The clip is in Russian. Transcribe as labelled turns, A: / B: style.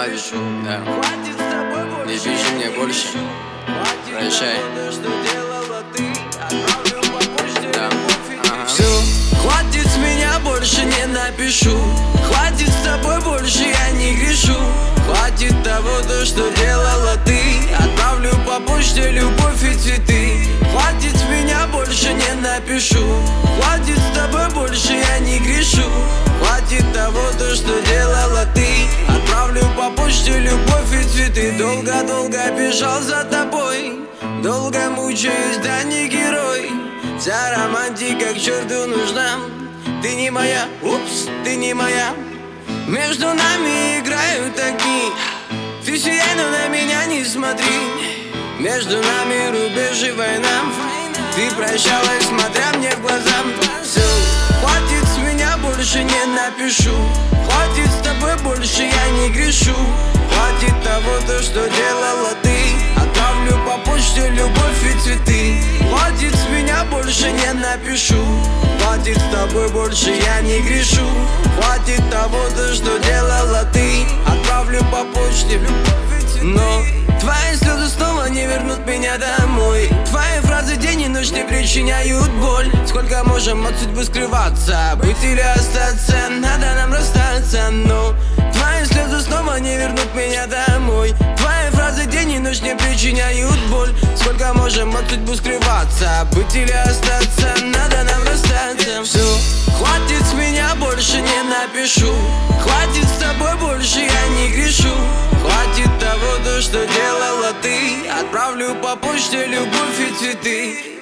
A: хватит, да. Не пиши мне больше. Прощай. Да.
B: Все, хватит с меня, больше не напишу. Хватит с тобой, больше я не грешу. Хватит того, то, что делала ты. Отправлю по почте любовь и цветы. Хватит с меня, больше не напишу. Хватит с тобой, больше я не грешу. Хватит того, то, что делала ты. Отправлю по почте любовь и цветы. Долго-долго бежал за тобой, долго мучаюсь, да не герой. Вся романтика к черту нужна. Ты не моя, упс, ты не моя. Между нами играют огни. Ты сияй, но на меня не смотри. Между нами рубеж и война. Ты прощалась, смотря мне в глаза. Все, хватит с меня, больше не напишу. Хватит с тобой, больше я не грешу. Хватит того, то, что делала ты. Отправлю по почте любовь и цветы. Хватит с меня, больше не напишу. Хватит с тобой, больше я не грешу. Хватит того, то, что делала ты. Отправлю по почте любовь и цветы. Но твои слезы снова не вернут меня домой. Твои фразы день и ночь не причиняют боль. Сколько можем от судьбы скрываться? Быть или остаться? Надо нам расстаться. Но твои слезы снова не вернут меня домой. Твои фразы день и ночь не причиняют боль. Сколько можем от судьбы скрываться? Быть или остаться? Надо нам расстаться. Все, хватит с меня, больше не напишу. Хватит с тобой, больше я не грешу. Хватит того, то, что делала ты. Отправлю по почте любовь и цветы.